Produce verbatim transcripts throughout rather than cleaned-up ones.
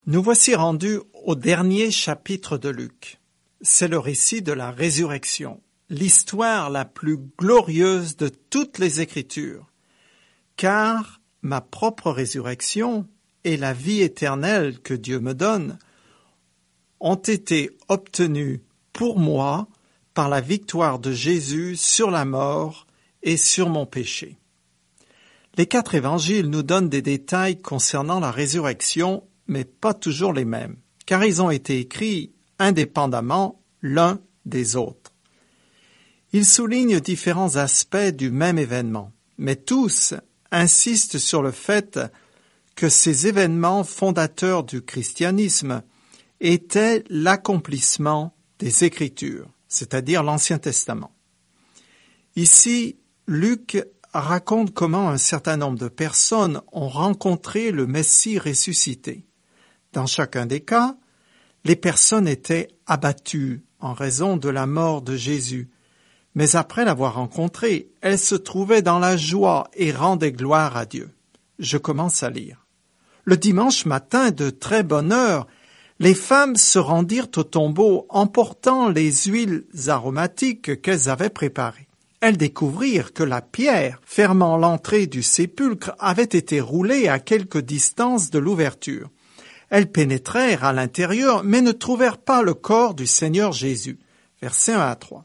Nous voici rendus au dernier chapitre de Luc. C'est le récit de la résurrection, l'histoire la plus glorieuse de toutes les Écritures, car ma propre résurrection et la vie éternelle que Dieu me donne ont été obtenues pour moi par la victoire de Jésus sur la mort et sur mon péché. Les quatre évangiles nous donnent des détails concernant la résurrection, mais pas toujours les mêmes, car ils ont été écrits indépendamment l'un des autres. Ils soulignent différents aspects du même événement, mais tous insistent sur le fait que ces événements fondateurs du christianisme étaient l'accomplissement des Écritures, c'est-à-dire l'Ancien Testament. Ici, Luc raconte comment un certain nombre de personnes ont rencontré le Messie ressuscité. Dans chacun des cas, les personnes étaient abattues en raison de la mort de Jésus, mais après l'avoir rencontré, elles se trouvaient dans la joie et rendaient gloire à Dieu. Je commence à lire. Le dimanche matin, de très bonne heure, les femmes se rendirent au tombeau emportant les huiles aromatiques qu'elles avaient préparées. Elles découvrirent que la pierre fermant l'entrée du sépulcre avait été roulée à quelque distance de l'ouverture. Elles pénétrèrent à l'intérieur, mais ne trouvèrent pas le corps du Seigneur Jésus. Versets un à trois.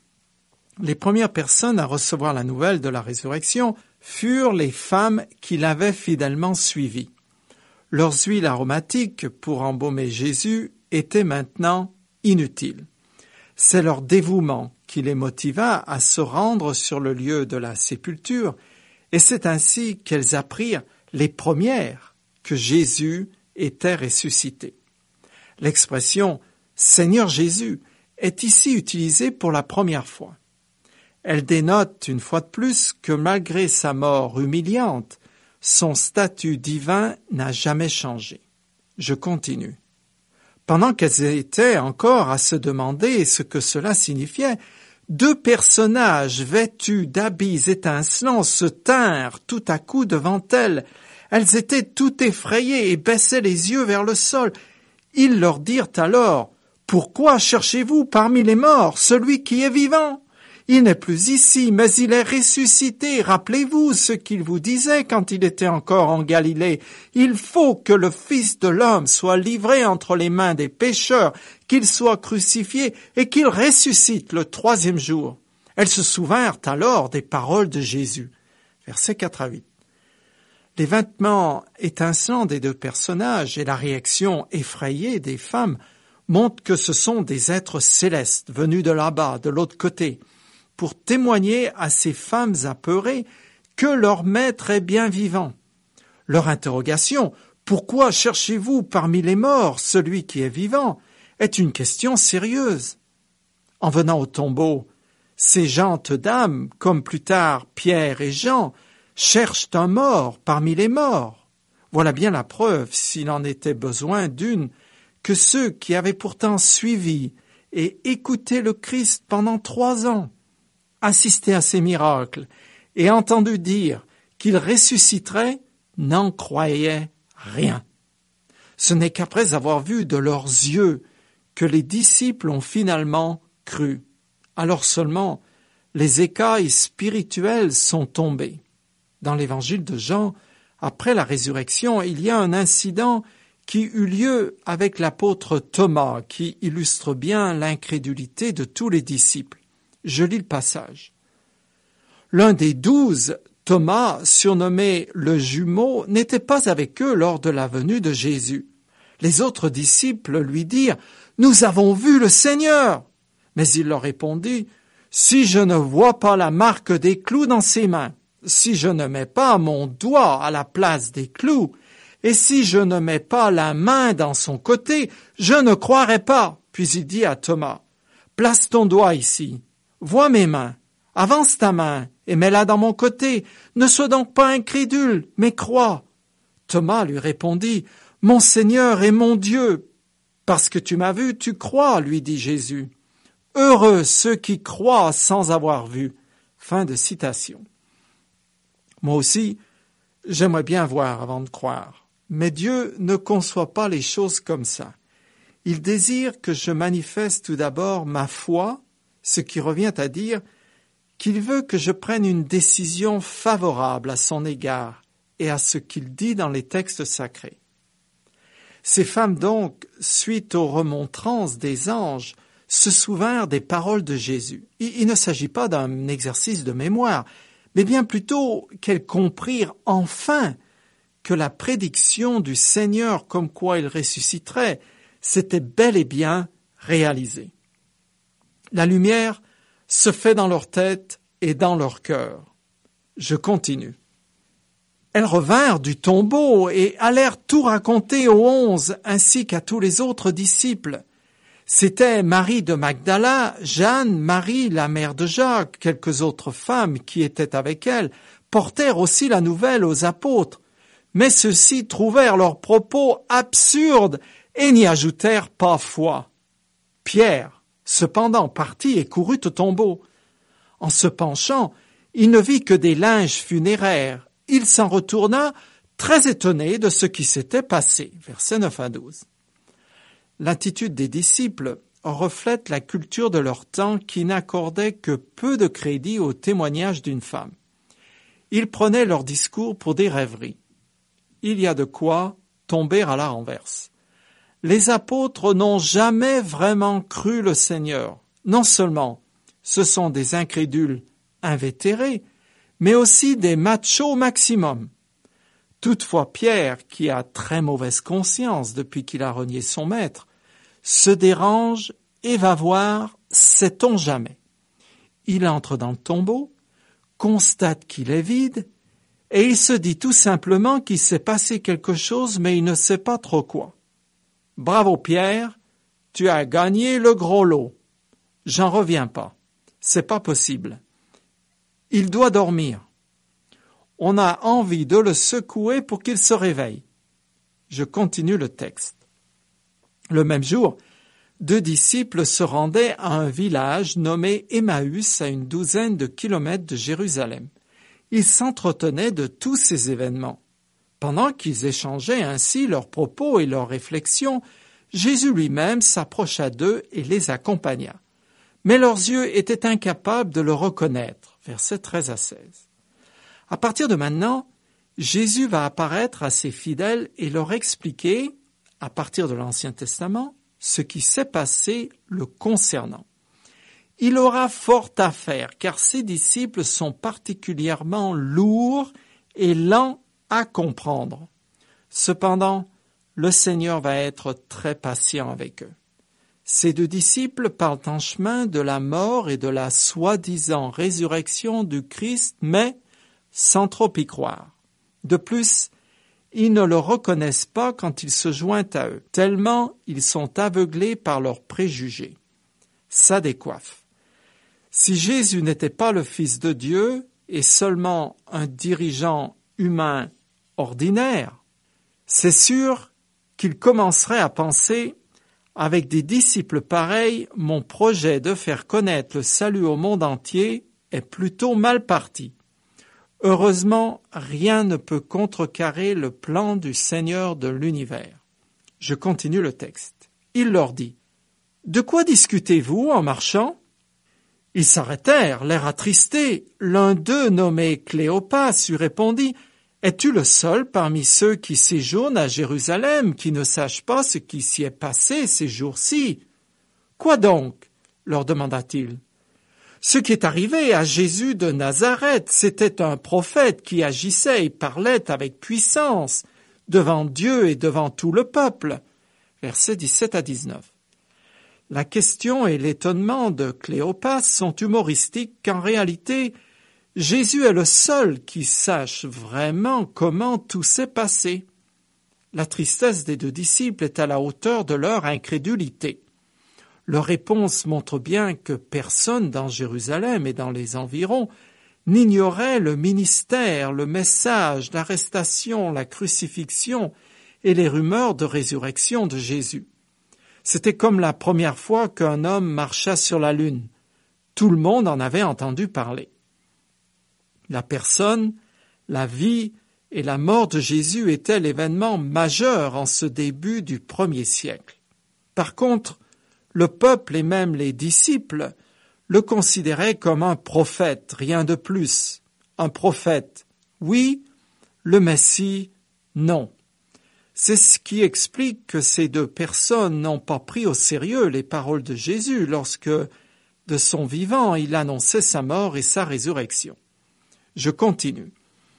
Les premières personnes à recevoir la nouvelle de la résurrection furent les femmes qui l'avaient fidèlement suivi. Leurs huiles aromatiques pour embaumer Jésus étaient maintenant inutiles. C'est leur dévouement qui les motiva à se rendre sur le lieu de la sépulture, et c'est ainsi qu'elles apprirent les premières que Jésus était ressuscité. L'expression « Seigneur Jésus » est ici utilisée pour la première fois. Elle dénote une fois de plus que malgré sa mort humiliante, son statut divin n'a jamais changé. Je continue. Pendant qu'elles étaient encore à se demander ce que cela signifiait, deux personnages vêtus d'habits étincelants se tinrent tout à coup devant elles. Elles étaient tout effrayées et baissaient les yeux vers le sol. Ils leur dirent alors « Pourquoi cherchez-vous parmi les morts celui qui est vivant ? Il n'est plus ici, mais il est ressuscité. Rappelez-vous ce qu'il vous disait quand il était encore en Galilée. Il faut que le Fils de l'homme soit livré entre les mains des pécheurs, qu'il soit crucifié et qu'il ressuscite le troisième jour. » Elles se souvinrent alors des paroles de Jésus. Versets quatre à huit. Les vêtements étincelants des deux personnages et la réaction effrayée des femmes montrent que ce sont des êtres célestes venus de là-bas, de l'autre côté, pour témoigner à ces femmes apeurées que leur maître est bien vivant. Leur interrogation « Pourquoi cherchez-vous parmi les morts celui qui est vivant ?» est une question sérieuse. En venant au tombeau, ces gentes dames, comme plus tard Pierre et Jean, cherchent un mort parmi les morts. Voilà bien la preuve, s'il en était besoin d'une, que ceux qui avaient pourtant suivi et écouté le Christ pendant trois ans, assisté à ses miracles et entendu dire qu'il ressusciterait, n'en croyaient rien. Ce n'est qu'après avoir vu de leurs yeux que les disciples ont finalement cru. Alors seulement, les écailles spirituelles sont tombées. Dans l'évangile de Jean, après la résurrection, il y a un incident qui eut lieu avec l'apôtre Thomas, qui illustre bien l'incrédulité de tous les disciples. Je lis le passage. L'un des douze, Thomas, surnommé le jumeau, n'était pas avec eux lors de la venue de Jésus. Les autres disciples lui dirent « Nous avons vu le Seigneur !» Mais il leur répondit « Si je ne vois pas la marque des clous dans ses mains, si je ne mets pas mon doigt à la place des clous, et si je ne mets pas la main dans son côté, je ne croirai pas. » Puis il dit à Thomas, « Place ton doigt ici, vois mes mains, avance ta main et mets-la dans mon côté. Ne sois donc pas incrédule, mais crois. » Thomas lui répondit, « Mon Seigneur et mon Dieu, parce que tu m'as vu, tu crois, lui dit Jésus. Heureux ceux qui croient sans avoir vu. » Fin de citation. Moi aussi, j'aimerais bien voir avant de croire. Mais Dieu ne conçoit pas les choses comme ça. Il désire que je manifeste tout d'abord ma foi, ce qui revient à dire qu'il veut que je prenne une décision favorable à son égard et à ce qu'il dit dans les textes sacrés. Ces femmes donc, suite aux remontrances des anges, se souvinrent des paroles de Jésus. Il ne s'agit pas d'un exercice de mémoire, mais bien plutôt qu'elles comprirent enfin que la prédiction du Seigneur comme quoi il ressusciterait s'était bel et bien réalisée. La lumière se fait dans leur tête et dans leur cœur. Je continue. Elles revinrent du tombeau et allèrent tout raconter aux onze ainsi qu'à tous les autres disciples. C'étaient Marie de Magdala, Jeanne, Marie, la mère de Jacques, quelques autres femmes qui étaient avec elles, portèrent aussi la nouvelle aux apôtres. Mais ceux-ci trouvèrent leurs propos absurdes et n'y ajoutèrent pas foi. Pierre, cependant, partit et courut au tombeau. En se penchant, il ne vit que des linges funéraires. Il s'en retourna, très étonné de ce qui s'était passé. Versets neuf à douze. L'attitude des disciples reflète la culture de leur temps qui n'accordait que peu de crédit au témoignage d'une femme. Ils prenaient leur discours pour des rêveries. Il y a de quoi tomber à la renverse. Les apôtres n'ont jamais vraiment cru le Seigneur. Non seulement ce sont des incrédules invétérés, mais aussi des machos maximum. Toutefois, Pierre, qui a très mauvaise conscience depuis qu'il a renié son maître, se dérange et va voir, sait-on jamais. Il entre dans le tombeau, constate qu'il est vide, et il se dit tout simplement qu'il s'est passé quelque chose, mais il ne sait pas trop quoi. Bravo Pierre, tu as gagné le gros lot. J'en reviens pas. C'est pas possible. Il doit dormir. On a envie de le secouer pour qu'il se réveille. Je continue le texte. Le même jour, deux disciples se rendaient à un village nommé Emmaüs à une douzaine de kilomètres de Jérusalem. Ils s'entretenaient de tous ces événements. Pendant qu'ils échangeaient ainsi leurs propos et leurs réflexions, Jésus lui-même s'approcha d'eux et les accompagna. Mais leurs yeux étaient incapables de le reconnaître. Versets treize à seize. À partir de maintenant, Jésus va apparaître à ses fidèles et leur expliquer, à partir de l'Ancien Testament, ce qui s'est passé le concernant. Il aura fort à faire, car ses disciples sont particulièrement lourds et lents à comprendre. Cependant, le Seigneur va être très patient avec eux. Ces deux disciples parlent en chemin de la mort et de la soi-disant résurrection du Christ, mais sans trop y croire. De plus, ils ne le reconnaissent pas quand il se joint à eux, tellement ils sont aveuglés par leurs préjugés. Ça décoiffe. Si Jésus n'était pas le Fils de Dieu et seulement un dirigeant humain ordinaire, c'est sûr qu'il commencerait à penser « Avec des disciples pareils, mon projet de faire connaître le salut au monde entier est plutôt mal parti. » Heureusement, rien ne peut contrecarrer le plan du Seigneur de l'univers. Je continue le texte. Il leur dit « De quoi discutez-vous en marchant ?» Ils s'arrêtèrent, l'air attristé. L'un d'eux, nommé Cléopas, lui répondit « Es-tu le seul parmi ceux qui séjournent à Jérusalem qui ne sachent pas ce qui s'y est passé ces jours-ci ?»« Quoi donc ?» leur demanda-t-il. « Ce qui est arrivé à Jésus de Nazareth, c'était un prophète qui agissait et parlait avec puissance devant Dieu et devant tout le peuple. » Versets dix-sept à dix-neuf. La question et l'étonnement de Cléopas sont humoristiques qu'en réalité, Jésus est le seul qui sache vraiment comment tout s'est passé. La tristesse des deux disciples est à la hauteur de leur incrédulité. Leur réponse montre bien que personne dans Jérusalem et dans les environs n'ignorait le ministère, le message, l'arrestation, la crucifixion et les rumeurs de résurrection de Jésus. C'était comme la première fois qu'un homme marcha sur la lune. Tout le monde en avait entendu parler. La personne, la vie et la mort de Jésus était l'événement majeur en ce début du premier siècle. Par contre, le peuple et même les disciples le considéraient comme un prophète, rien de plus. Un prophète, oui, le Messie, non. C'est ce qui explique que ces deux personnes n'ont pas pris au sérieux les paroles de Jésus lorsque, de son vivant, il annonçait sa mort et sa résurrection. Je continue.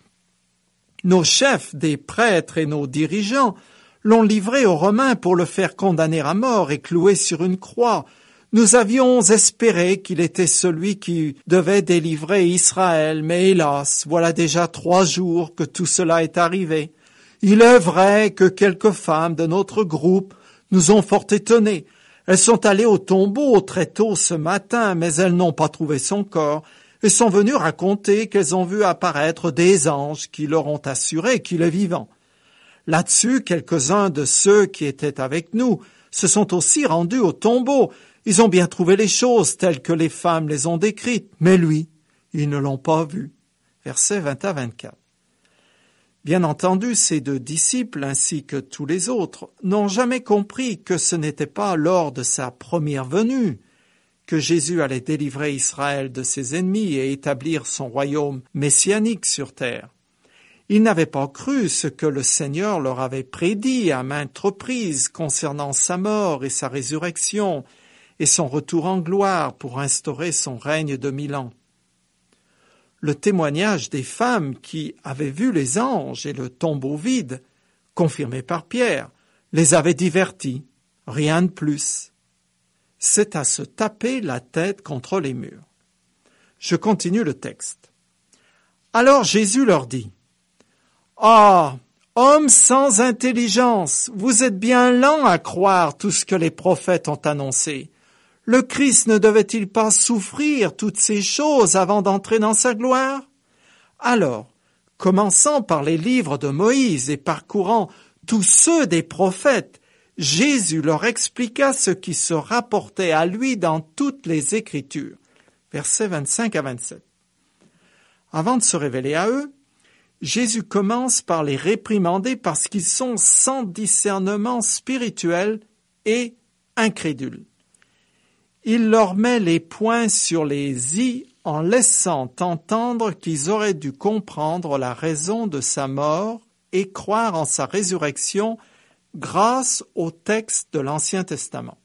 Nos chefs des prêtres et nos dirigeants l'ont livré aux Romains pour le faire condamner à mort et clouer sur une croix. Nous avions espéré qu'il était celui qui devait délivrer Israël, mais hélas, voilà déjà trois jours que tout cela est arrivé. Il est vrai que quelques femmes de notre groupe nous ont fort étonnés. Elles sont allées au tombeau très tôt ce matin, mais elles n'ont pas trouvé son corps et sont venues raconter qu'elles ont vu apparaître des anges qui leur ont assuré qu'il est vivant. Là-dessus, quelques-uns de ceux qui étaient avec nous se sont aussi rendus au tombeau. Ils ont bien trouvé les choses telles que les femmes les ont décrites, mais lui, ils ne l'ont pas vu. Versets vingt à vingt-quatre. Bien entendu, ces deux disciples, ainsi que tous les autres, n'ont jamais compris que ce n'était pas lors de sa première venue que Jésus allait délivrer Israël de ses ennemis et établir son royaume messianique sur terre. Ils n'avaient pas cru ce que le Seigneur leur avait prédit à maintes reprises concernant sa mort et sa résurrection et son retour en gloire pour instaurer son règne de mille ans. Le témoignage des femmes qui avaient vu les anges et le tombeau vide, confirmé par Pierre, les avait divertis, rien de plus. C'est à se taper la tête contre les murs. Je continue le texte. Alors Jésus leur dit, « Ah, hommes sans intelligence, vous êtes bien lents à croire tout ce que les prophètes ont annoncé. Le Christ ne devait-il pas souffrir toutes ces choses avant d'entrer dans sa gloire? Alors, commençant par les livres de Moïse et parcourant tous ceux des prophètes, Jésus leur expliqua ce qui se rapportait à lui dans toutes les Écritures. » Versets vingt-cinq à vingt-sept. Avant de se révéler à eux, Jésus commence par les réprimander parce qu'ils sont sans discernement spirituel et incrédules. Il leur met les points sur les i en laissant entendre qu'ils auraient dû comprendre la raison de sa mort et croire en sa résurrection grâce au texte de l'Ancien Testament.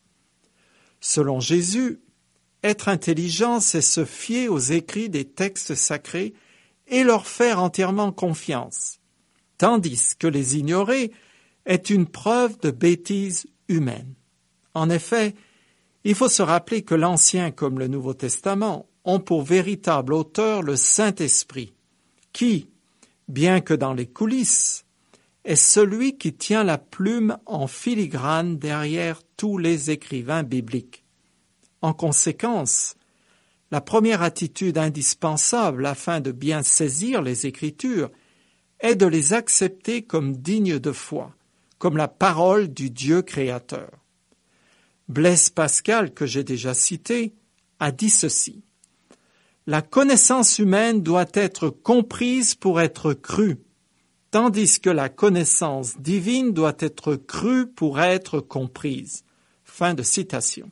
Selon Jésus, être intelligent, c'est se fier aux écrits des textes sacrés et leur faire entièrement confiance, tandis que les ignorer est une preuve de bêtise humaine. En effet, il faut se rappeler que l'Ancien comme le Nouveau Testament ont pour véritable auteur le Saint-Esprit, qui, bien que dans les coulisses, est celui qui tient la plume en filigrane derrière tous les écrivains bibliques. En conséquence, la première attitude indispensable afin de bien saisir les Écritures est de les accepter comme dignes de foi, comme la parole du Dieu créateur. Blaise Pascal, que j'ai déjà cité, a dit ceci. « La connaissance humaine doit être comprise pour être crue, tandis que la connaissance divine doit être crue pour être comprise. » Fin de citation.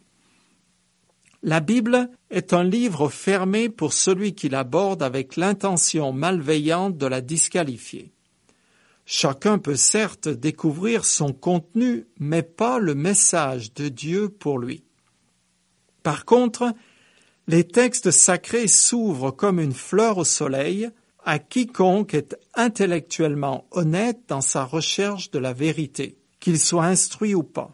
La Bible est un livre fermé pour celui qui l'aborde avec l'intention malveillante de la disqualifier. Chacun peut certes découvrir son contenu, mais pas le message de Dieu pour lui. Par contre, les textes sacrés s'ouvrent comme une fleur au soleil à quiconque est intellectuellement honnête dans sa recherche de la vérité, qu'il soit instruit ou pas.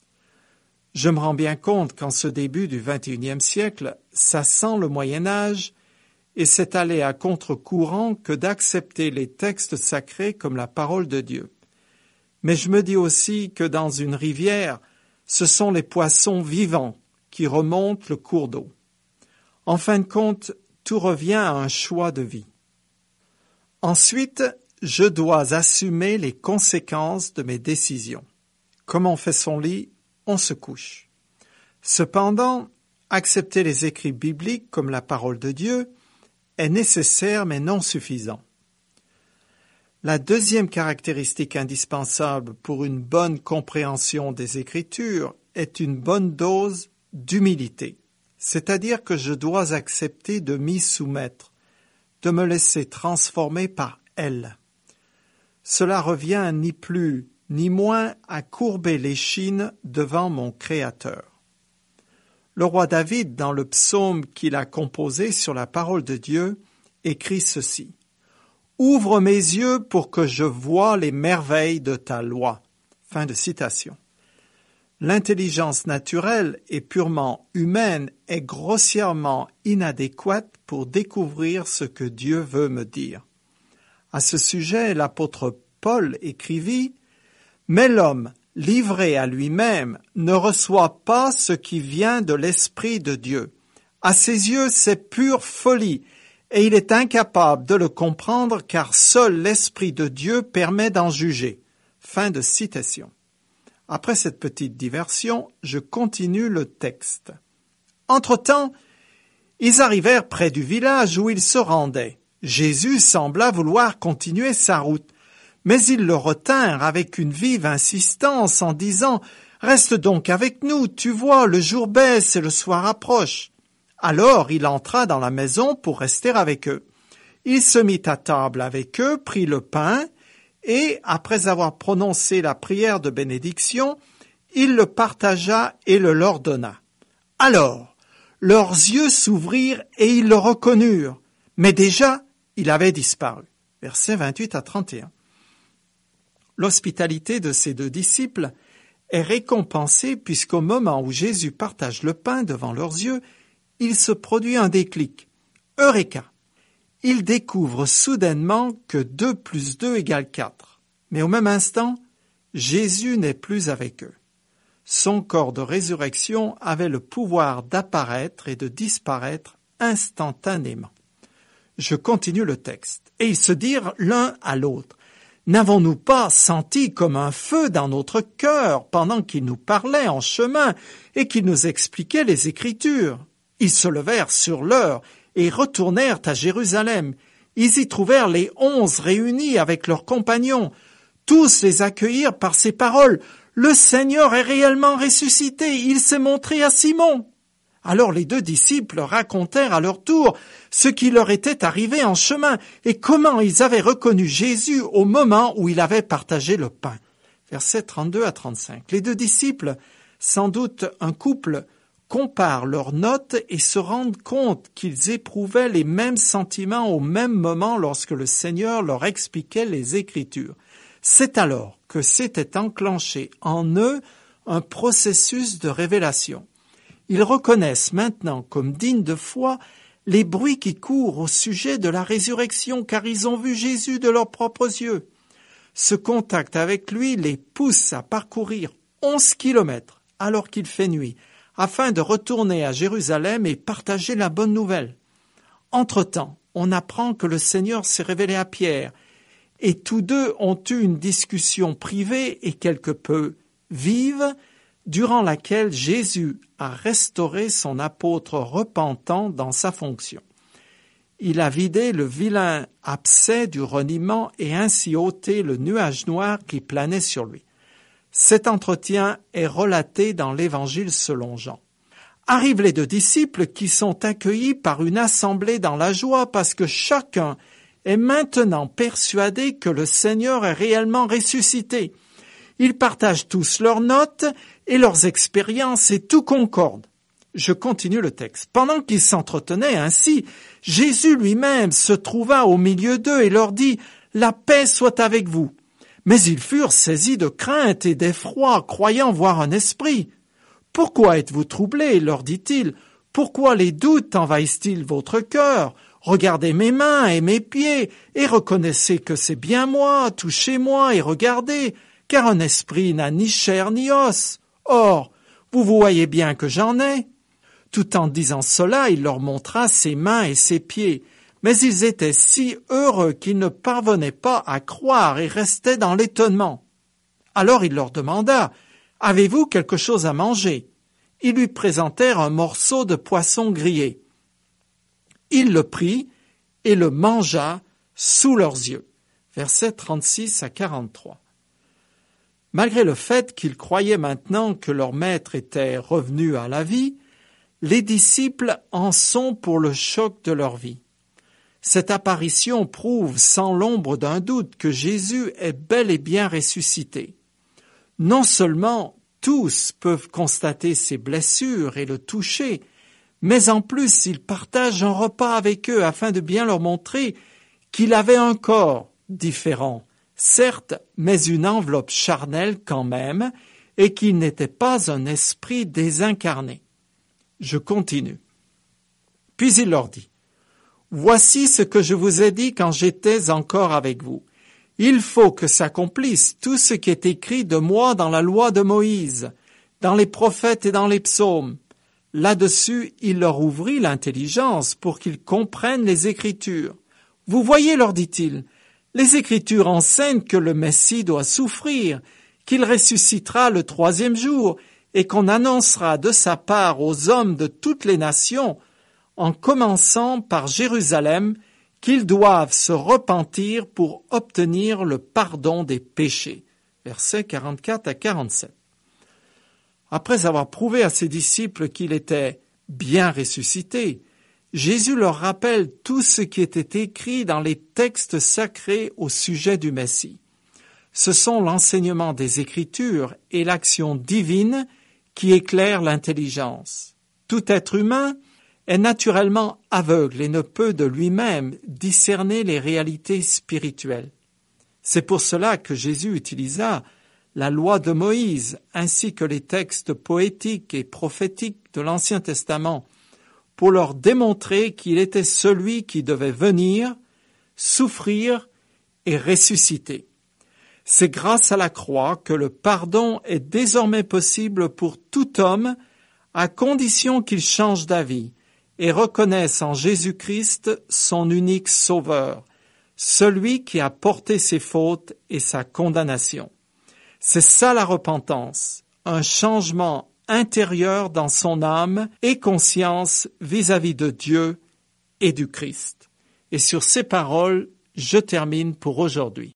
Je me rends bien compte qu'en ce début du vingt et unième siècle, ça sent le Moyen Âge et c'est aller à contre-courant que d'accepter les textes sacrés comme la parole de Dieu. Mais je me dis aussi que dans une rivière, ce sont les poissons vivants qui remontent le cours d'eau. En fin de compte, tout revient à un choix de vie. Ensuite, je dois assumer les conséquences de mes décisions. Comme on fait son lit, on se couche. Cependant, accepter les écrits bibliques comme la parole de Dieu est nécessaire mais non suffisant. La deuxième caractéristique indispensable pour une bonne compréhension des Écritures est une bonne dose d'humilité, c'est-à-dire que je dois accepter de m'y soumettre, de me laisser transformer par elle. Cela revient ni plus ni moins à courber l'échine devant mon Créateur. Le roi David, dans le psaume qu'il a composé sur la parole de Dieu, écrit ceci. « Ouvre mes yeux pour que je voie les merveilles de ta loi. » Fin de citation. L'intelligence naturelle et purement humaine est grossièrement inadéquate pour découvrir ce que Dieu veut me dire. À ce sujet, l'apôtre Paul écrivit « Mais l'homme, livré à lui-même, ne reçoit pas ce qui vient de l'Esprit de Dieu. À ses yeux, c'est pure folie, et il est incapable de le comprendre car seul l'Esprit de Dieu permet d'en juger. » Fin de citation. Après cette petite diversion, je continue le texte. Entre-temps, ils arrivèrent près du village où ils se rendaient. Jésus sembla vouloir continuer sa route, mais ils le retinrent avec une vive insistance en disant « Reste donc avec nous, tu vois, le jour baisse et le soir approche. » Alors il entra dans la maison pour rester avec eux. Il se mit à table avec eux, prit le pain, et, après avoir prononcé la prière de bénédiction, il le partagea et le leur donna. Alors, leurs yeux s'ouvrirent et ils le reconnurent, mais déjà, il avait disparu. Versets vingt-huit à trente et un. L'hospitalité de ces deux disciples est récompensée puisqu'au moment où Jésus partage le pain devant leurs yeux, il se produit un déclic. Eureka! Ils découvrent soudainement que deux plus deux égale quatre. Mais au même instant, Jésus n'est plus avec eux. Son corps de résurrection avait le pouvoir d'apparaître et de disparaître instantanément. Je continue le texte. Et ils se dirent l'un à l'autre. N'avons-nous pas senti comme un feu dans notre cœur pendant qu'il nous parlait en chemin et qu'il nous expliquait les Écritures? Ils se levèrent sur l'heure et retournèrent à Jérusalem. Ils y trouvèrent les onze réunis avec leurs compagnons. Tous les accueillirent par ces paroles. « Le Seigneur est réellement ressuscité, il s'est montré à Simon. » Alors les deux disciples racontèrent à leur tour ce qui leur était arrivé en chemin et comment ils avaient reconnu Jésus au moment où il avait partagé le pain. Versets trente-deux à trente-cinq. Les deux disciples, sans doute un couple, comparent leurs notes et se rendent compte qu'ils éprouvaient les mêmes sentiments au même moment lorsque le Seigneur leur expliquait les Écritures. C'est alors que s'était enclenché en eux un processus de révélation. Ils reconnaissent maintenant comme dignes de foi les bruits qui courent au sujet de la résurrection car ils ont vu Jésus de leurs propres yeux. Ce contact avec lui les pousse à parcourir onze kilomètres alors qu'il fait nuit afin de retourner à Jérusalem et partager la bonne nouvelle. Entre-temps, on apprend que le Seigneur s'est révélé à Pierre et tous deux ont eu une discussion privée et quelque peu vive durant laquelle Jésus a restauré son apôtre repentant dans sa fonction. Il a vidé le vilain abcès du reniement et ainsi ôté le nuage noir qui planait sur lui. Cet entretien est relaté dans l'Évangile selon Jean. Arrivent les deux disciples qui sont accueillis par une assemblée dans la joie parce que chacun est maintenant persuadé que le Seigneur est réellement ressuscité. Ils partagent tous leurs notes et leurs expériences et tout concorde. Je continue le texte. Pendant qu'ils s'entretenaient ainsi, Jésus lui-même se trouva au milieu d'eux et leur dit « La paix soit avec vous ». Mais ils furent saisis de crainte et d'effroi, croyant voir un esprit. « Pourquoi êtes-vous troublés ?» leur dit-il. « Pourquoi les doutes envahissent-ils votre cœur ? Regardez mes mains et mes pieds et reconnaissez que c'est bien moi, touchez-moi et regardez, car un esprit n'a ni chair ni os. Or, vous voyez bien que j'en ai. » Tout en disant cela, il leur montra ses mains et ses pieds. Mais ils étaient si heureux qu'ils ne parvenaient pas à croire et restaient dans l'étonnement. Alors il leur demanda « Avez-vous quelque chose à manger ?» Ils lui présentèrent un morceau de poisson grillé. Il le prit et le mangea sous leurs yeux. versets trente-six à quarante-trois. Malgré le fait qu'ils croyaient maintenant que leur maître était revenu à la vie, les disciples en sont pour le choc de leur vie. Cette apparition prouve sans l'ombre d'un doute que Jésus est bel et bien ressuscité. Non seulement tous peuvent constater ses blessures et le toucher, mais en plus il partage un repas avec eux afin de bien leur montrer qu'il avait un corps différent, certes, mais une enveloppe charnelle quand même, et qu'il n'était pas un esprit désincarné. Je continue. Puis il leur dit, « Voici ce que je vous ai dit quand j'étais encore avec vous. Il faut que s'accomplisse tout ce qui est écrit de moi dans la loi de Moïse, dans les prophètes et dans les psaumes. » Là-dessus, il leur ouvrit l'intelligence pour qu'ils comprennent les Écritures. « Vous voyez, leur dit-il, les Écritures enseignent que le Messie doit souffrir, qu'il ressuscitera le troisième jour et qu'on annoncera de sa part aux hommes de toutes les nations, en commençant par Jérusalem, qu'ils doivent se repentir pour obtenir le pardon des péchés. » Versets quarante-quatre à quarante-sept. Après avoir prouvé à ses disciples qu'il était bien ressuscité, Jésus leur rappelle tout ce qui était écrit dans les textes sacrés au sujet du Messie. Ce sont l'enseignement des Écritures et l'action divine qui éclairent l'intelligence. Tout être humain est naturellement aveugle et ne peut de lui-même discerner les réalités spirituelles. C'est pour cela que Jésus utilisa la loi de Moïse ainsi que les textes poétiques et prophétiques de l'Ancien Testament pour leur démontrer qu'il était celui qui devait venir, souffrir et ressusciter. C'est grâce à la croix que le pardon est désormais possible pour tout homme à condition qu'il change d'avis et reconnaisse en Jésus-Christ son unique sauveur, celui qui a porté ses fautes et sa condamnation. C'est ça la repentance, un changement intérieur dans son âme et conscience vis-à-vis de Dieu et du Christ. Et sur ces paroles, je termine pour aujourd'hui.